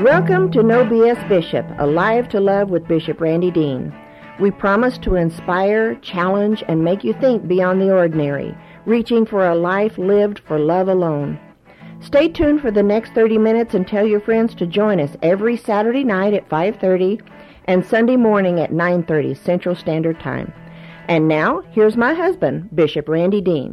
Welcome to No BS Bishop, Alive to Love with Bishop Randy Dean. We promise to inspire, challenge, and make you think beyond the ordinary, reaching for a life lived for love alone. Stay tuned for the next 30 minutes and tell your friends to join us every Saturday night at 5:30 and Sunday morning at 9:30 Central Standard Time. And now, here's my husband, Bishop Randy Dean.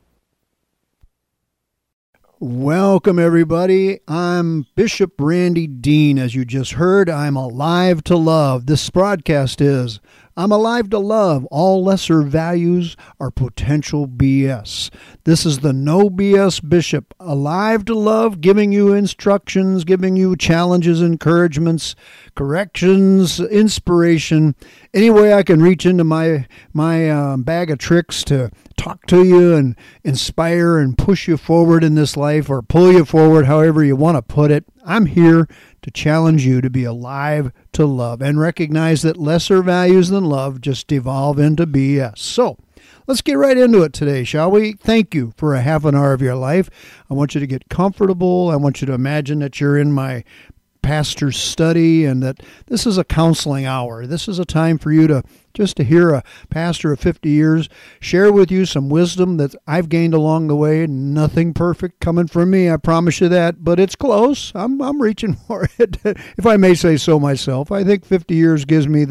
Welcome, everybody. I'm Bishop Randy Dean. As you just heard, I'm alive to love. This broadcast is I'm alive to love. All lesser values are potential BS. This is the No BS Bishop, alive to love, giving you instructions, giving you challenges, encouragements, corrections, inspiration. Any way I can reach into my bag of tricks to talk to you and inspire and push you forward in this life, or pull you forward, however you want to put it. I'm here to challenge you to be alive to love and recognize that lesser values than love just devolve into BS. So let's get right into it today, shall we? Thank you for a half an hour of your life. I want you to get comfortable. I want you to imagine that you're in my pastor's study and that this is a counseling hour. This is a time for you to hear a pastor of 50 years share with you some wisdom that I've gained along the way. Nothing perfect coming from me, I promise you that, but it's close. I'm reaching for it, if I may say so myself. I think 50 years gives me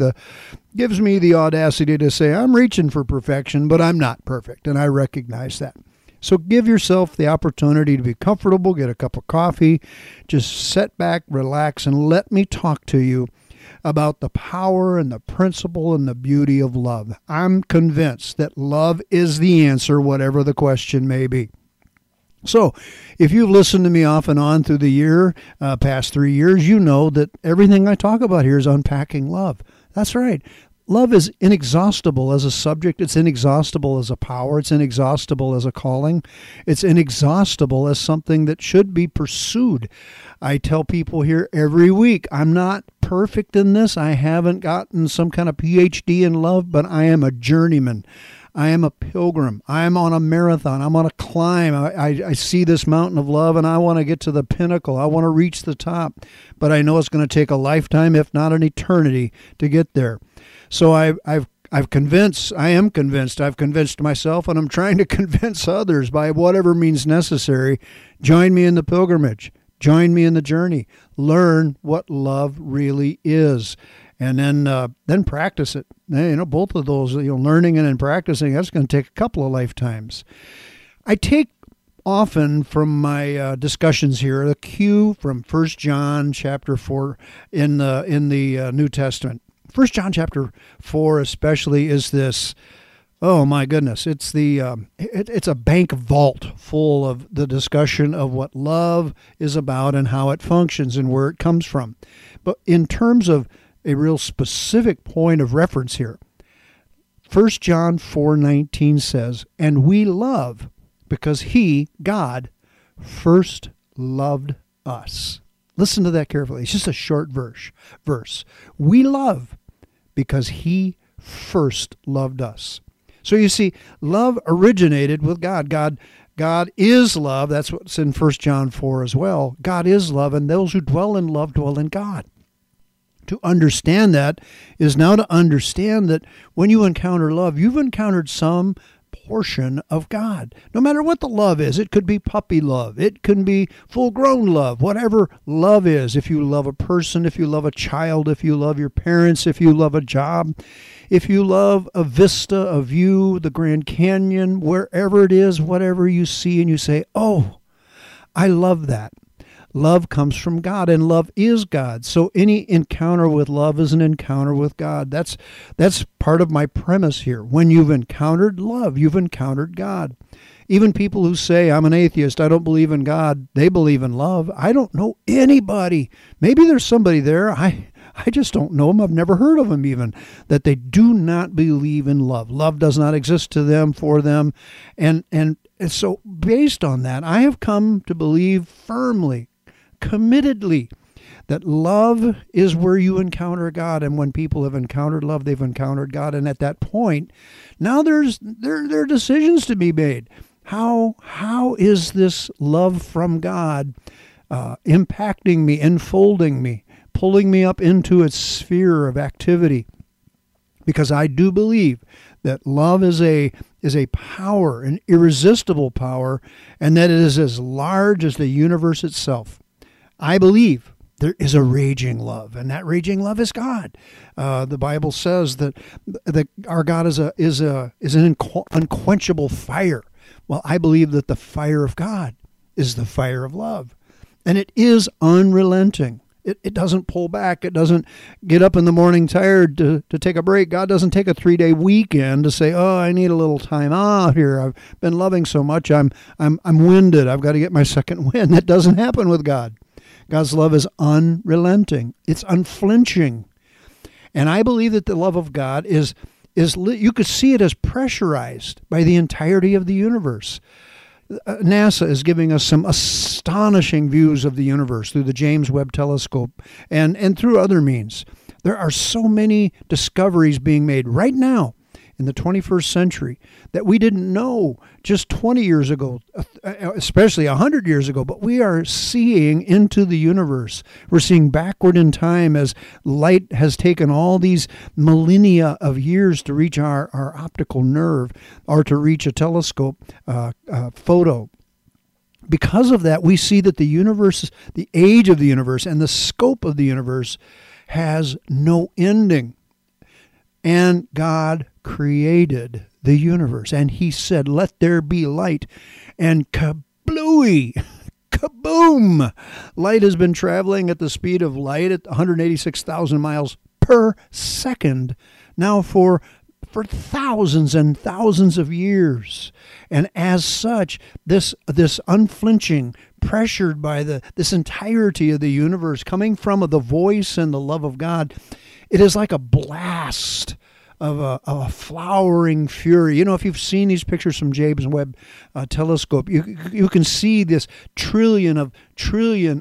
the audacity to say I'm reaching for perfection, but I'm not perfect, and I recognize that. So give yourself the opportunity to be comfortable, get a cup of coffee, just sit back, relax, and let me talk to you about the power and the principle and the beauty of love. I'm convinced that love is the answer, whatever the question may be. So if you've listened to me off and on through the past 3 years, you know that everything I talk about here is unpacking love. That's right. Love is inexhaustible as a subject. It's inexhaustible as a power. It's inexhaustible as a calling. It's inexhaustible as something that should be pursued. I tell people here every week, I'm not perfect in this. I haven't gotten some kind of PhD in love, but I am a journeyman. I am a pilgrim. I'm on a marathon. I'm on a climb. I see this mountain of love, and I want to get to the pinnacle. I want to reach the top, but I know it's going to take a lifetime, if not an eternity, to get there. So I am convinced, I've convinced myself, and I'm trying to convince others by whatever means necessary. Join me in the pilgrimage. Join me in the journey. Learn what love really is, and then practice it. Both of those, learning and then practicing, that's going to take a couple of lifetimes. I take often from my discussions here a cue from 1 John chapter 4 in the New Testament. 1 John chapter 4 especially is this, oh my goodness, it's it's a bank vault full of the discussion of what love is about and how it functions and where it comes from. But in terms of a real specific point of reference here, 1 John 4:19 says, "And we love because He, God, first loved us." Listen to that carefully. It's just a short verse. We love because He first loved us. So you see, love originated with God. God is love. That's what's in 1 John 4 as well. God is love, and those who dwell in love dwell in God. To understand that is now to understand that when you encounter love, you've encountered some portion of God. No matter what the love is, it could be puppy love, it can be full-grown love, whatever love is. If you love a person, if you love a child, if you love your parents, if you love a job, if you love a vista, a view, the Grand Canyon, wherever it is, whatever you see and you say, oh, I love that. Love comes from God, and love is God. So any encounter with love is an encounter with God. That's part of my premise here. When you've encountered love, you've encountered God. Even people who say, I'm an atheist, I don't believe in God, they believe in love. I don't know anybody. Maybe there's somebody there. I just don't know them. I've never heard of them even, that they do not believe in love. Love does not exist to them, for them. And so based on that, I have come to believe firmly, committedly, that love is where you encounter God. And when people have encountered love, they've encountered God. And at that point, now there are decisions to be made. How is this love from God impacting me, enfolding me, pulling me up into its sphere of activity. Because I do believe that love is a power, an irresistible power, and that it is as large as the universe itself. I believe there is a raging love, and that raging love is God. The Bible says that our God is an unquenchable fire. Well, I believe that the fire of God is the fire of love, and it is unrelenting. It doesn't pull back. It doesn't get up in the morning tired to take a break. God doesn't take a 3-day weekend to say, "Oh, I need a little time out here. I've been loving so much. I'm winded. I've got to get my second wind." That doesn't happen with God. God's love is unrelenting. It's unflinching. And I believe that the love of God is you could see it as pressurized by the entirety of the universe. NASA is giving us some astonishing views of the universe through the James Webb Telescope and through other means. There are so many discoveries being made right now in the 21st century that we didn't know just 20 years ago, especially 100 years ago, but we are seeing into the universe. We're seeing backward in time as light has taken all these millennia of years to reach our optical nerve or to reach a telescope photo. Because of that, we see that the universe, the age of the universe, and the scope of the universe has no ending. And God created the universe, and he said, "Let there be light," and kablooey, kaboom! Light has been traveling at the speed of light at 186,000 miles per second now for thousands and thousands of years. And as such, this unflinching, pressured by this entirety of the universe coming from the voice and the love of God, it is like a blast of a flowering fury. You know, if you've seen these pictures from James Webb Telescope, you can see this trillion of trillions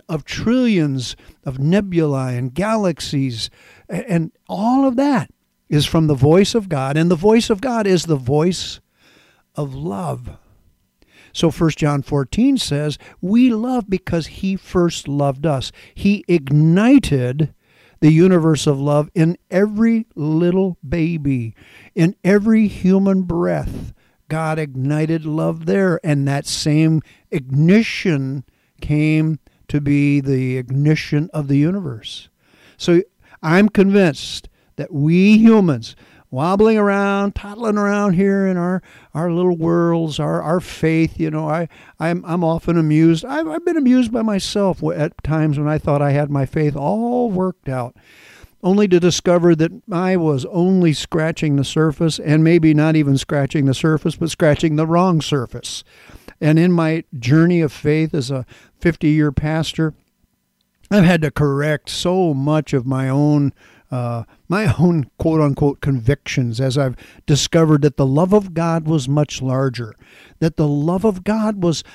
of nebulae and galaxies, and all of that is from the voice of God, and the voice of God is the voice of love. So 1 John 14 says, we love because he first loved us. He ignited the universe of love in every little baby, in every human breath. God ignited love there, and that same ignition came to be the ignition of the universe. So I'm convinced that we humans, wobbling around, toddling around here in our little worlds, our faith, you know, I'm often amused. I've been amused by myself at times when I thought I had my faith all worked out, only to discover that I was only scratching the surface, and maybe not even scratching the surface, but scratching the wrong surface. And in my journey of faith as a 50-year pastor, I've had to correct so much of my own quote-unquote convictions as I've discovered that the love of God was much larger, that the love of God was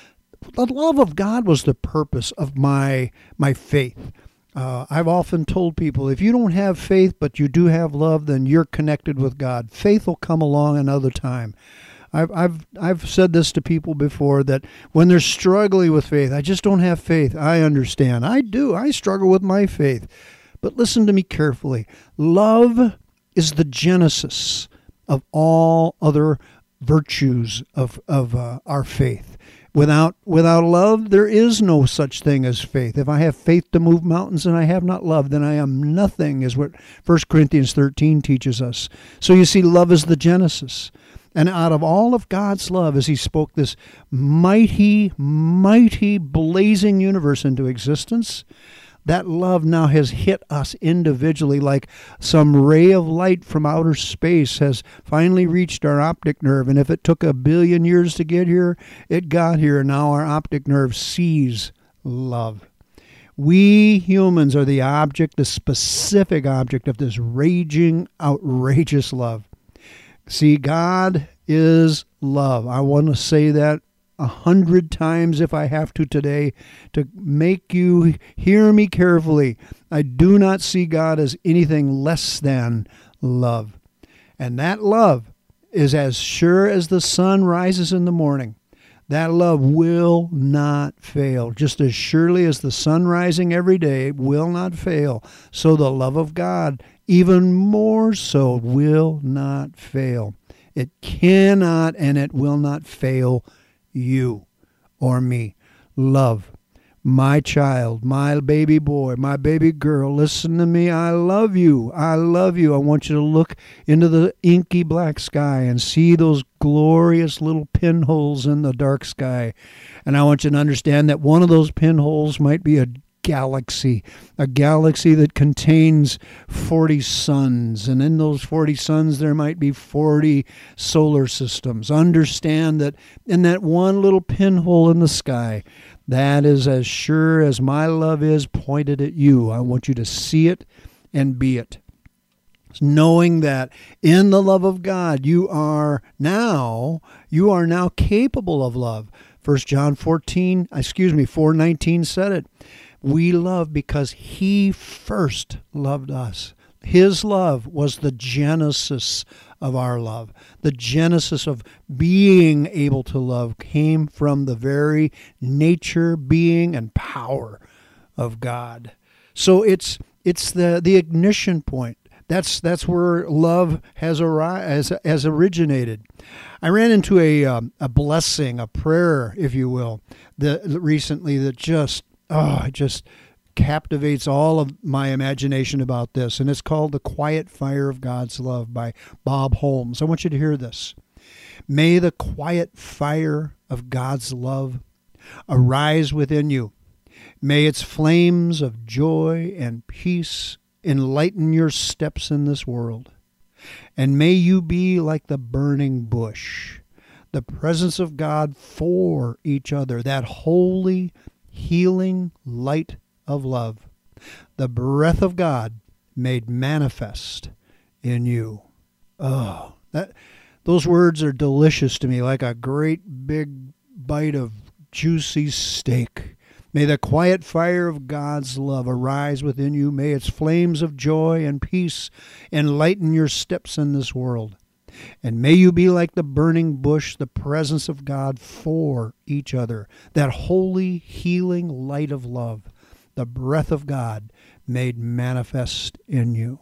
the purpose of my faith. I've often told people, if you don't have faith but you do have love, then you're connected with God. Faith will come along another time. I've said this to people before, that when they're struggling with faith, I just don't have faith. I understand. I do. I struggle with my faith. But listen to me carefully. Love is the genesis of all other virtues of our faith. Without love, there is no such thing as faith. If I have faith to move mountains and I have not love, then I am nothing, is what 1 Corinthians 13 teaches us. So you see, love is the genesis. And out of all of God's love, as he spoke this mighty, mighty, blazing universe into existence, that love now has hit us individually like some ray of light from outer space has finally reached our optic nerve. And if it took 1 billion years to get here, it got here. Now our optic nerve sees love. We humans are the object, the specific object of this raging, outrageous love. See, God is love. I want to say that 100 times if I have to today to make you hear me carefully. I do not see God as anything less than love. And that love is as sure as the sun rises in the morning. That love will not fail. Just as surely as the sun rising every day will not fail, so the love of God, even more so, will not fail. It cannot and it will not fail you or me. Love. My child, my baby boy, my baby girl, listen to me. I love you. I love you. I want you to look into the inky black sky and see those glorious little pinholes in the dark sky. And I want you to understand that one of those pinholes might be a galaxy that contains 40 suns. And in those 40 suns, there might be 40 solar systems. Understand that in that one little pinhole in the sky, that is as sure as my love is pointed at you. I want you to see it and be it. Knowing that in the love of God, you are now capable of love. 1 John 4:19 said it. We love because he first loved us. His love was the genesis of our love. The genesis of being able to love came from the very nature, being, and power of God. So it's the ignition point. That's where love has originated. I ran into a blessing, a prayer, if you will, recently that just captivates all of my imagination about this, and it's called The Quiet Fire of God's Love by Bob Holmes. I want you to hear this. May the quiet fire of God's love arise within you. May its flames of joy and peace enlighten your steps in this world. And may you be like the burning bush, the presence of God for each other, that holy, healing light of love, the breath of God made manifest in you. Oh, those words are delicious to me, like a great big bite of juicy steak. May the quiet fire of God's love arise within you. May its flames of joy and peace enlighten your steps in this world. And may you be like the burning bush, the presence of God for each other, that holy, healing light of love, the breath of God made manifest in you.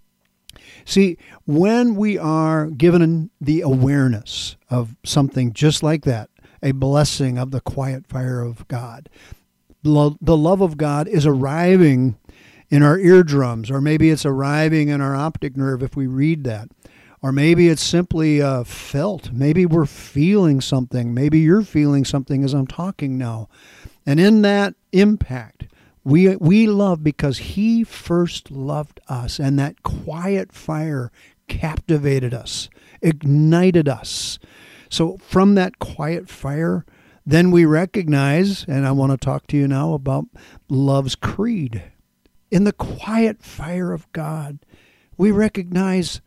See, when we are given the awareness of something just like that, a blessing of the quiet fire of God, the love of God is arriving in our eardrums, or maybe it's arriving in our optic nerve if we read that. Or maybe it's simply felt. Maybe we're feeling something. Maybe you're feeling something as I'm talking now. And in that impact, we love because he first loved us. And that quiet fire captivated us, ignited us. So from that quiet fire, then we recognize, and I want to talk to you now about love's creed. In the quiet fire of God, we recognize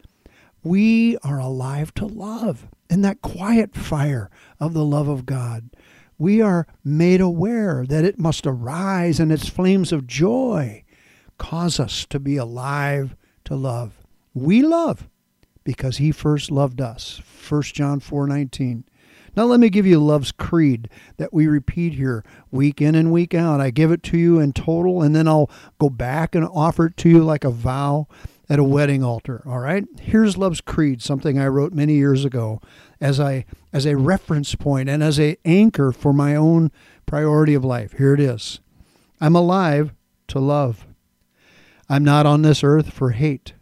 we are alive to love. In that quiet fire of the love of God, we are made aware that it must arise and its flames of joy cause us to be alive to love. We love because he first loved us. 1 John 4:19. Now let me give you love's creed that we repeat here week in and week out. I give it to you in total, and then I'll go back and offer it to you like a vow at a wedding altar, all right? Here's love's creed, something I wrote many years ago as a reference point and as an anchor for my own priority of life. Here it is. I'm alive to love. I'm not on this earth for hate.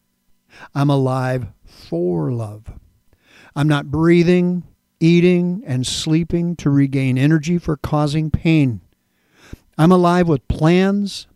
I'm alive for love. I'm not breathing, eating, and sleeping to regain energy for causing pain. I'm alive with plans,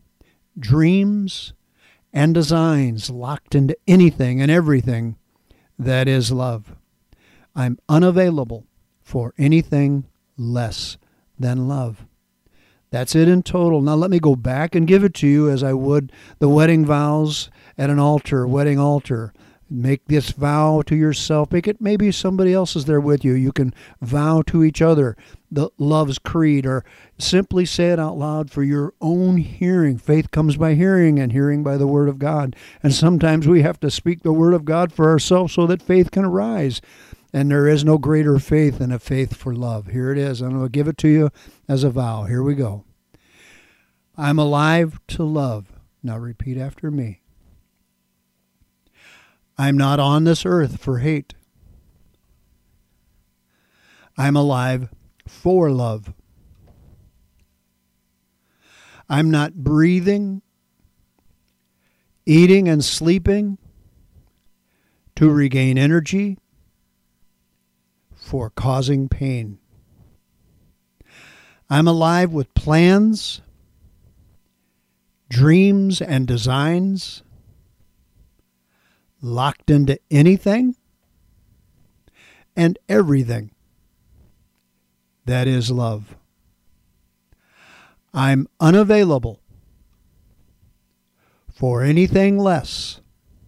dreams, and designs locked into anything and everything that is love. I'm unavailable for anything less than love. That's it in total. Now let me go back and give it to you as I would the wedding vows at an altar, wedding altar. Make this vow to yourself. Make it maybe somebody else is there with you. You can vow to each other the love's creed, or simply say it out loud for your own hearing. Faith comes by hearing, and hearing by the word of God. And sometimes we have to speak the word of God for ourselves so that faith can arise. And there is no greater faith than a faith for love. Here it is. I'm going to give it to you as a vow. Here we go. I'm alive to love. Now repeat after me. I'm not on this earth for hate. I'm alive for love. I'm not breathing, eating, and sleeping to regain energy for causing pain. I'm alive with plans, dreams, and designs, locked into anything and everything that is love. I'm unavailable for anything less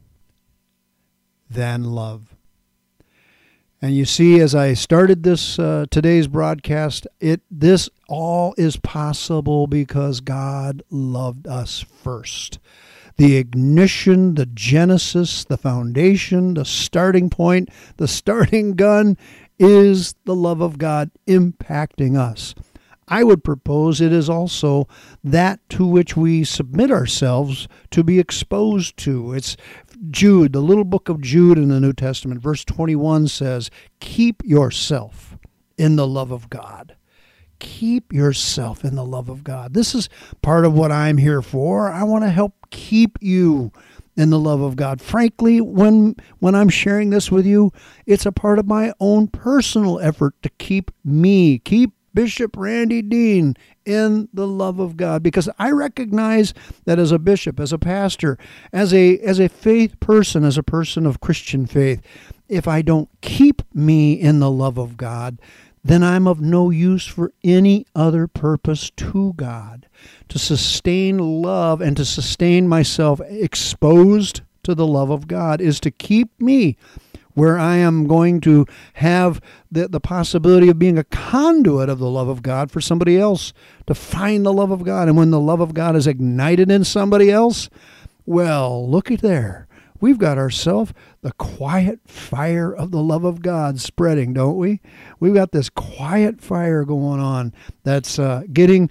than love. And you see, as I started this today's broadcast, this all is possible because God loved us first. The ignition, the genesis, the foundation, the starting point, the starting gun is the love of God impacting us. I would propose it is also that to which we submit ourselves to be exposed to. It's Jude, the little book of Jude in the New Testament, verse 21 says, keep yourself in the love of God. Keep yourself in the love of God. This is part of what I'm here for. I want to help keep you in the love of God. Frankly, when I'm sharing this with you, it's a part of my own personal effort to keep Bishop Randy Dean in the love of God, because I recognize that as a bishop, as a pastor, as a faith person, as a person of Christian faith, if I don't keep me in the love of God, then I'm of no use for any other purpose to God. To sustain love and to sustain myself exposed to the love of God is to keep me where I am going to have the possibility of being a conduit of the love of God for somebody else to find the love of God. And when the love of God is ignited in somebody else, well, look at there. We've got ourselves the quiet fire of the love of God spreading, don't we? We've got this quiet fire going on that's getting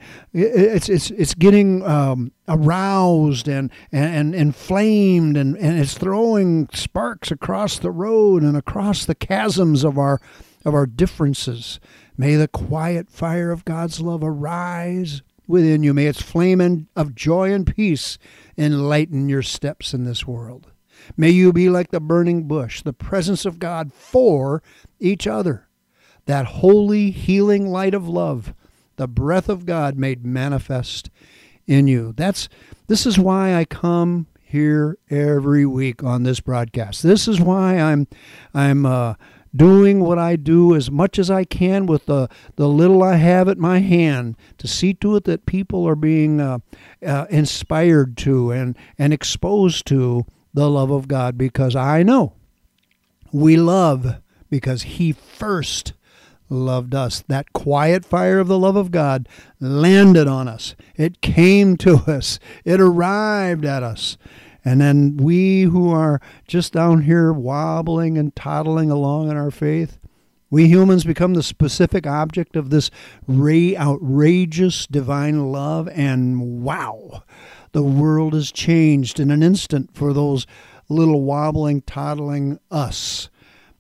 aroused and inflamed, and it's throwing sparks across the road and across the chasms of our differences. May the quiet fire of God's love arise within you. May its flame of joy and peace enlighten your steps in this world. May you be like the burning bush, the presence of God for each other, that holy, healing light of love, the breath of God made manifest in you. This is why I come here every week on this broadcast. This is why I'm doing what I do as much as I can with the little I have at my hand to see to it that people are being inspired to and exposed to the love of God, because I know we love because He first loved us. That quiet fire of the love of God landed on us. It came to us. It arrived at us. And then we who are just down here wobbling and toddling along in our faith, we humans become the specific object of this outrageous divine love, and wow, the world is changed in an instant for those little wobbling, toddling us.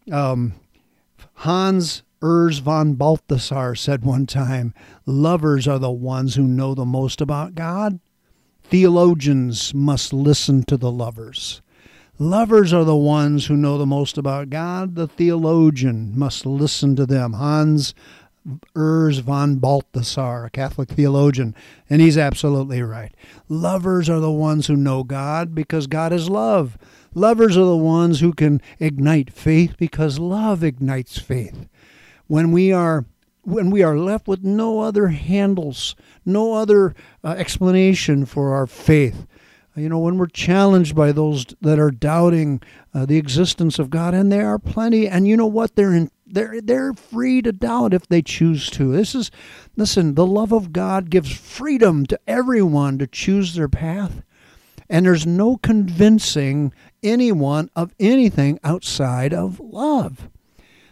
Hans Urs von Balthasar said one time, lovers are the ones who know the most about God. Theologians must listen to the lovers. Lovers are the ones who know the most about God. The theologian must listen to them. Hans Urs von Balthasar, a Catholic theologian, and he's absolutely right. Lovers are the ones who know God because God is love. Lovers are the ones who can ignite faith because love ignites faith. When we are left with no other handles, no other explanation for our faith, when we're challenged by those that are doubting the existence of God, and there are plenty, and you know what? They're free to doubt if they choose to. Listen, the love of God gives freedom to everyone to choose their path, and there's no convincing anyone of anything outside of love.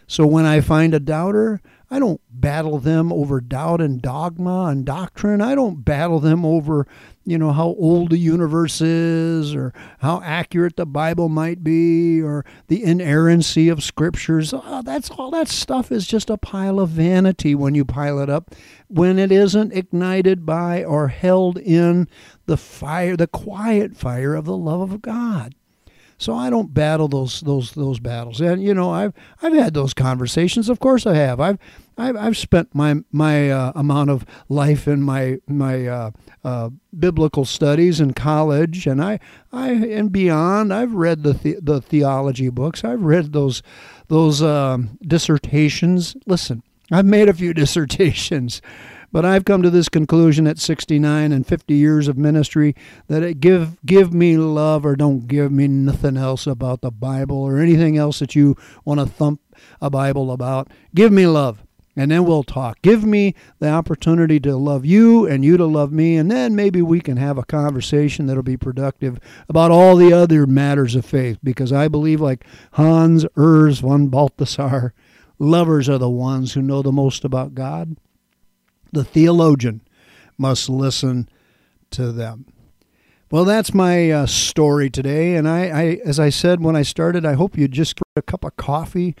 So when I find a doubter, I don't battle them over doubt and dogma and doctrine. I don't battle them over, how old the universe is or how accurate the Bible might be or the inerrancy of scriptures. That's all that stuff is just a pile of vanity when you pile it up, when it isn't ignited by or held in the fire, the quiet fire of the love of God. So I don't battle those battles, and I've had those conversations. Of course, I have. I've spent my amount of life in my biblical studies in college, and I and beyond. I've read the theology books. I've read those dissertations. Listen, I've made a few dissertations. But I've come to this conclusion at 69 and 50 years of ministry that it give me love or don't give me nothing else about the Bible or anything else that you want to thump a Bible about. Give me love, and then we'll talk. Give me the opportunity to love you and you to love me, and then maybe we can have a conversation that'll be productive about all the other matters of faith, because I believe, like Hans Urs von Balthasar, lovers are the ones who know the most about God. The theologian must listen to them. Well, that's my story today, and I, as I said when I started, I hope you just get a cup of coffee,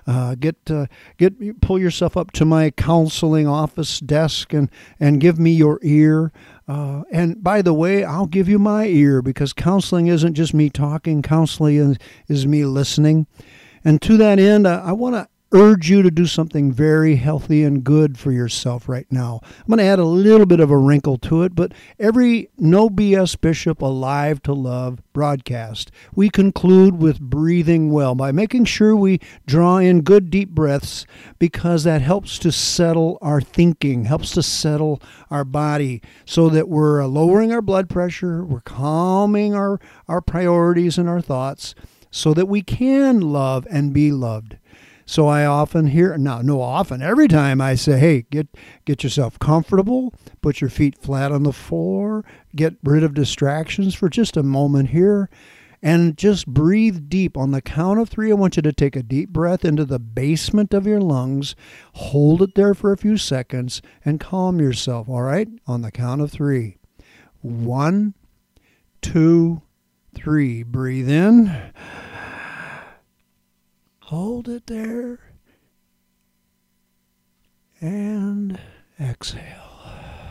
pull yourself up to my counseling office desk, and give me your ear. And by the way, I'll give you my ear, because counseling isn't just me talking. Counseling is me listening, and to that end, I want to urge you to do something very healthy and good for yourself right now. I'm going to add a little bit of a wrinkle to it, but every No BS Bishop Alive to Love broadcast, we conclude with breathing well by making sure we draw in good deep breaths, because that helps to settle our thinking, helps to settle our body, so that we're lowering our blood pressure, we're calming our priorities and our thoughts, so that we can love and be loved. So I often hear, every time I say, hey, get yourself comfortable, put your feet flat on the floor, get rid of distractions for just a moment here, and just breathe deep. On the count of 3, I want you to take a deep breath into the basement of your lungs, hold it there for a few seconds, and calm yourself, all right? On the count of 3. 1, 2, 3. Breathe in. Hold it there, and exhale.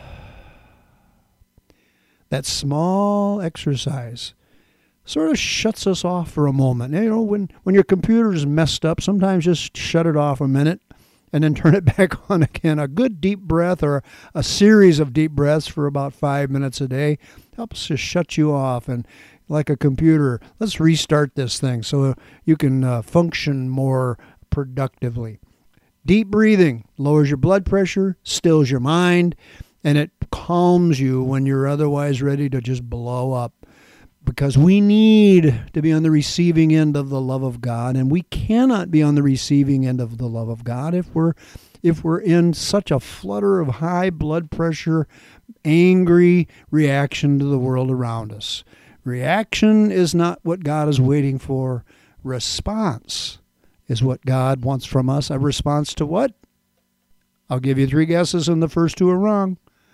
That small exercise sort of shuts us off for a moment. When your computer is messed up, sometimes just shut it off a minute and then turn it back on again. A good deep breath, or a series of deep breaths for about 5 minutes a day, helps to shut you off. And like a computer, let's restart this thing so you can function more productively. Deep breathing lowers your blood pressure, stills your mind, and it calms you when you're otherwise ready to just blow up. Because we need to be on the receiving end of the love of God, and we cannot be on the receiving end of the love of God if we're in such a flutter of high blood pressure, angry reaction to the world around us. Reaction is not what God is waiting for. Response is what God wants from us. A response to what? I'll give you 3 guesses, and the first 2 are wrong.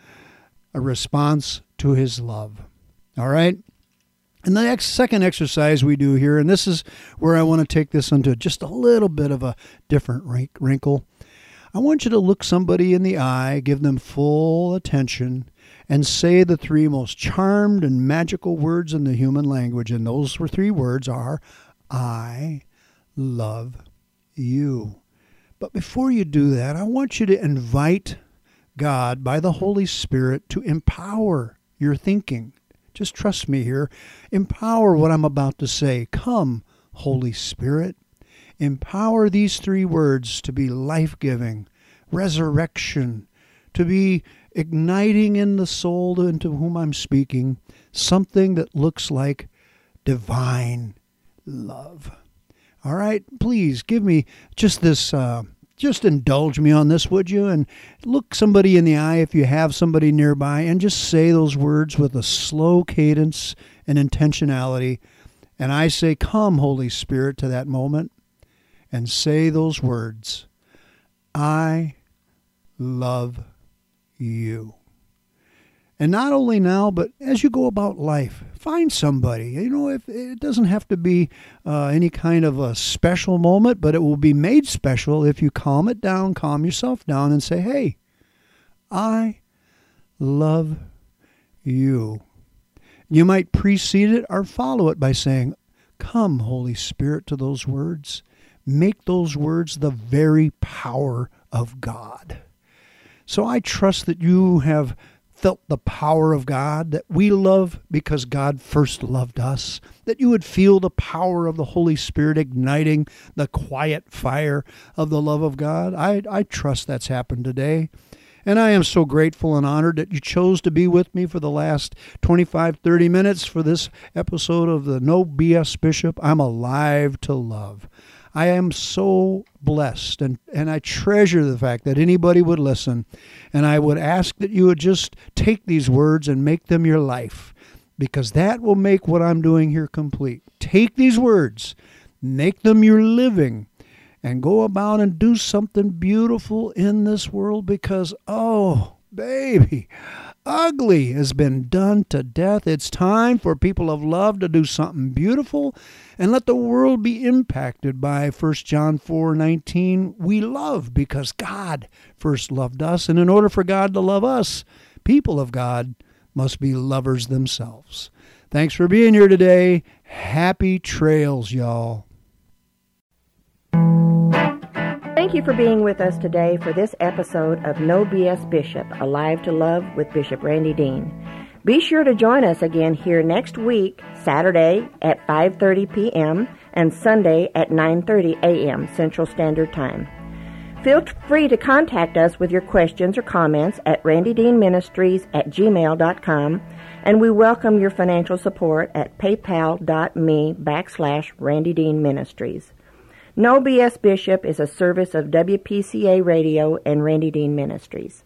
A response to His love. All right? And the second exercise we do here, and this is where I want to take this into just a little bit of a different wrinkle. I want you to look somebody in the eye, give them full attention, and say the 3 most charmed and magical words in the human language. And those 3 words are, I love you. But before you do that, I want you to invite God by the Holy Spirit to empower your thinking. Just trust me here. Empower what I'm about to say. Come, Holy Spirit. Empower these 3 words to be life-giving, resurrection, to be igniting in the soul into whom I'm speaking something that looks like divine love. All right, please give me just this, just indulge me on this, would you? And look somebody in the eye if you have somebody nearby, and just say those words with a slow cadence and intentionality. And I say, come, Holy Spirit, to that moment. and say those words, I love you. And not only now, but as you go about life, find somebody. You know, if it doesn't have to be any kind of a special moment, but it will be made special if you calm yourself down and say, hey, I love you. You might precede it or follow it by saying, come, Holy Spirit, to those words. Make those words the very power of God. So I trust that you have felt the power of God, that we love because God first loved us, that you would feel the power of the Holy Spirit igniting the quiet fire of the love of God. I trust that's happened today. And I am so grateful and honored that you chose to be with me for the last 25, 30 minutes for this episode of the No BS Bishop. I'm alive to love. I am so blessed, and I treasure the fact that anybody would listen. And I would ask that you would just take these words and make them your life, because that will make what I'm doing here complete. Take these words, make them your living, and go about and do something beautiful in this world, because, oh, baby, ugly has been done to death. It's time for people of love to do something beautiful and let the world be impacted by 1 John 4:19. We love because God first loved us, and in order for God to love us, people of God must be lovers themselves. Thanks for being here today. Happy trails, y'all. Thank you for being with us today for this episode of No BS Bishop, Alive to Love with Bishop Randy Dean. Be sure to join us again here next week, Saturday at 5:30 p.m. and Sunday at 9:30 a.m. Central Standard Time. Feel free to contact us with your questions or comments at randydeanministries@gmail.com, and we welcome your financial support at paypal.me/randydeanministries. No BS Bishop is a service of WPCA Radio and Randy Dean Ministries.